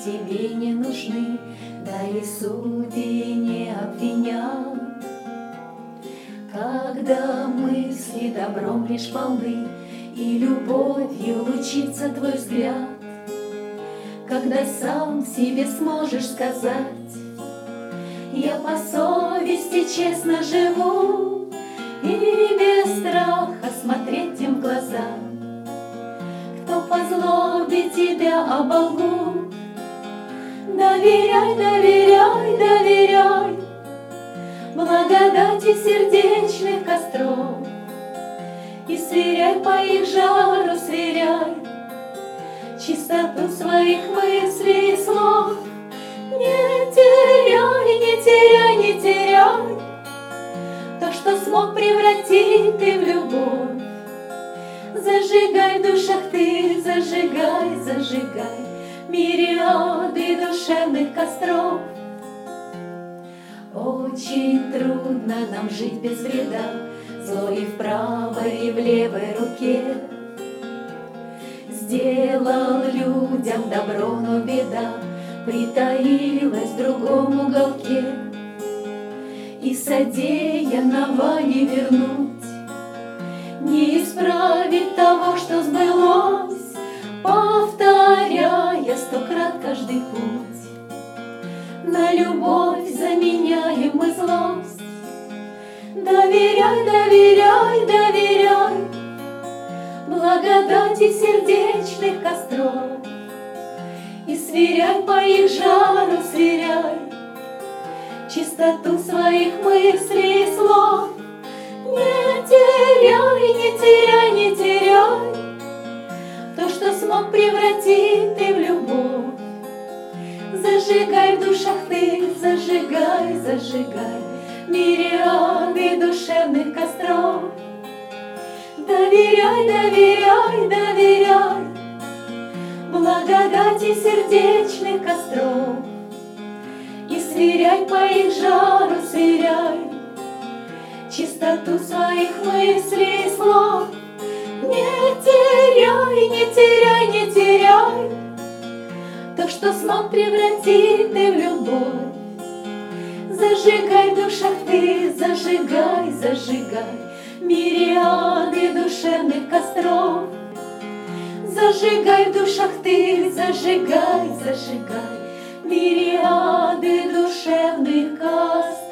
тебе не нужны, да и судьи не обвинят. Когда мысли добром лишь полны, и любовью лучится твой взгляд, когда сам себе сможешь сказать: я по совести честно живу, и без страха смотреть им в глаза. Кто по злобе тебя оболгут, доверяй, доверяй, доверяй благодати сердечных костров, и сверяй по их жару, сверяй чистоту своих мыслей и слов. Не теряй, не теряй, не теряй то, что смог превратить ты в любовь. Зажигай в душах ты, зажигай, зажигай мириады душевных костров. Очень трудно нам жить без вреда, зло и в правой, и в левой руке. Сделал людям добро, но беда притаилась в другом уголке, и содеянного не вернуть, не исправить того, что сбылось, повторяя 100 крат каждый путь. На любовь заменяем мы злость. Доверяй, доверяй, доверяй благодати сердечных костров, и сверяй по их жару, сверяй чистоту своих мыслей и слов. Не теряй, не теряй, не теряй то, что смог превратить ты в любовь. Зажигай в душах ты, зажигай, зажигай мириады душевных костров. Доверяй, доверяй, доверяй благодати сердечных костров, и сверяй по их жару, сверяй чистоту своих мыслей и слов. Не теряй, не теряй, не теряй то, что смог превратить ты в любовь. Зажигай в душах ты, зажигай, зажигай мириады душевных костров. Зажигай в душах ты, зажигай, зажигай мириады душевных костров.